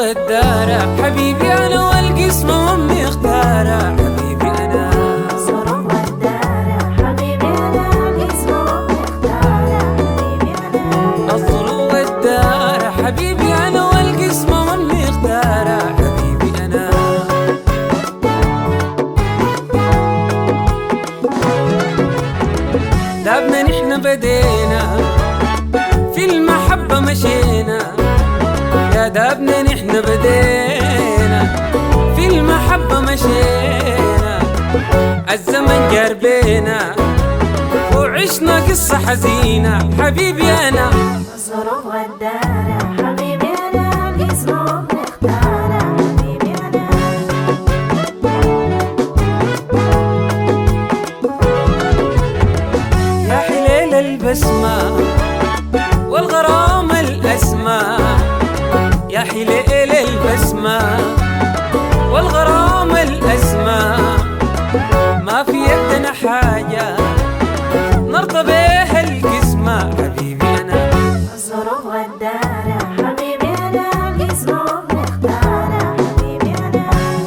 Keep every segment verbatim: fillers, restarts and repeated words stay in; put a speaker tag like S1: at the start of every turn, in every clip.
S1: والدارة حبيبي أنا والقسم أمي اختارة حبيبي أنا
S2: الظروف والدارة حبيبي أنا والقسم أمي اختارة حبيبي أنا
S1: الظروف والدارة حبيبي أنا والقسم أمي اختارة حبيبي أنا دابنا نحن بدينا في المحبة مشينا يا دابنا نحن بدينا في المحبة مشينا الزمن جار بينا وعشنا قصة حزينة حبيبي أنا
S2: الظروف والدارة حبيبي أنا والقسم أمي اختارة حبيبي أنا
S1: يا حليل البسمة والغرام الأسمى يا حليل البسمة والغرام الأسمى ما في يدنا حاجة نرضى بيها القسمة حبيبي أنا
S2: الظروف والدارة حبيبي أنا والقسم أمي اختارة حبيبي أنا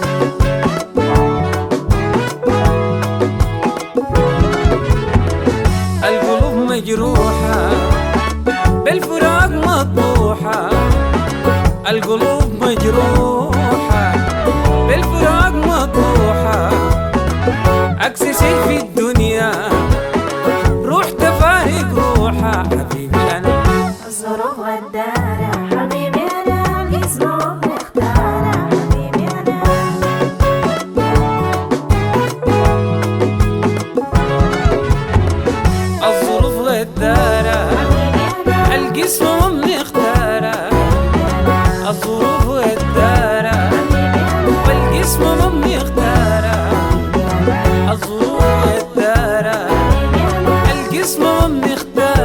S1: القلوب مجروحة بالفراق مطبوحة القلوب مجروحة بالفراق مطبوحة عكس شيء في الدنيا روح تفارق روحها حبيبي أنا
S2: الظروف والدارة حبيبي أنا والقسم أمي اختارة حبيبي أنا
S1: الظروف والدارة القسم أمي اختارة الظروف والدارة والقسم أمي اختارة الظروف والدارة القسم أمي اختارة